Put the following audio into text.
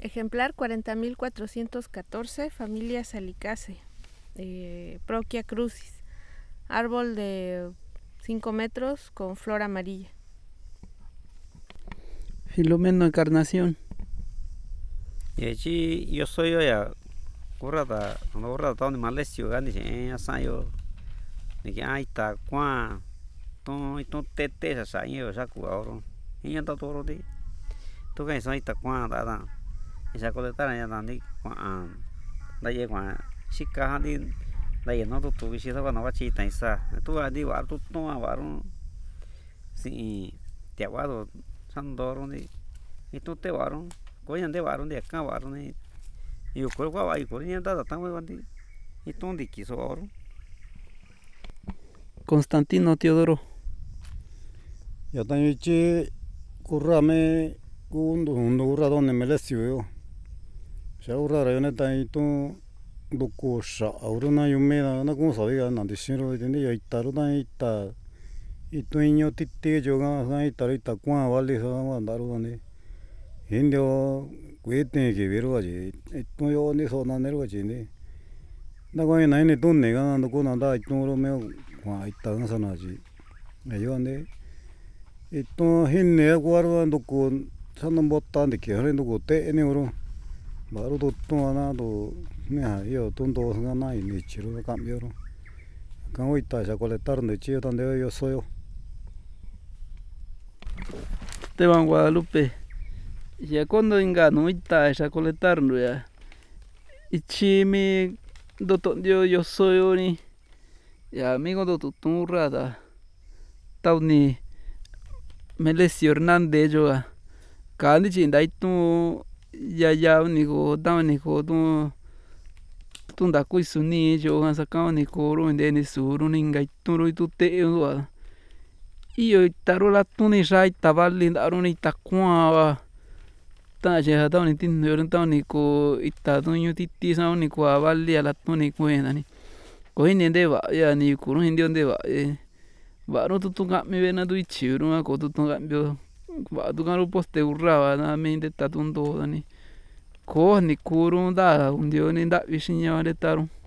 Ejemplar 40.414, familia Salicácea, Proquia crucis. Árbol de 5 metros con flor amarilla. Filomeno Encarnación. Yechi yo soy yo ya kurata donde malesio gani ya sayo ni que ai ta kwa ton tete sa sa yo sa ku oro y ya ta toro di tu que sai ta kwa da esa coleta ya dan di kwa da ye kwa shika di da ye no tu vi si da no va chi ta sa tu a di wa tu no wa ro si te aguado sandoro di y tu te waron ko yan de waron de ka waron ni yo ko wa ai ko ni da ta wa di y ton di ki so oro. Constantino Teodoro. Ya tanyichi kurrame kundo urra donde me lesio yo. Ya urra rayone tanito doko sha auruna yumeda na como sabía na dishiro de ya itaru na ita ituño tite yo ga na itaru ita kwa vale sa mandaru donde indio kuete que vero allí esto yo ni so na nero allí ni na ko na ni tunne ga na ko na da ituro me kwa ita na sa na allí yo ande ito hinne guardo doko sanno botta de que hare doko te ni oro baru to na do me yo tondo ga na ni chiro cambio ro kan ita ya colectar de chio donde yo soy yo. Esteban Guadalupe. Ya cuando engano ita esa coletarlo ya. Ichimi doto yo soy ni. Ya amigo do tuturrada. Tauni Melesio Hernández yo a. Kandi chinda itu ya ni go da ni go tu nda kuisu ni yo saka ni ko ro inde ni suru ni ngai turu itu te yo. Iyo tarola tuni shai tabali ndaro ni takwa ta je da ni tin yo ta ni ko ita duño titi sa ni ko avali ala tuni kuena ni ko ni de va ya ni ku ro indio de va va ro tu ga mi vena du ichiru ko tu ga mbio va tu ga ro poste urrava na me de ta tundo ni ko ni kuru da un dio ni da vishinya de taru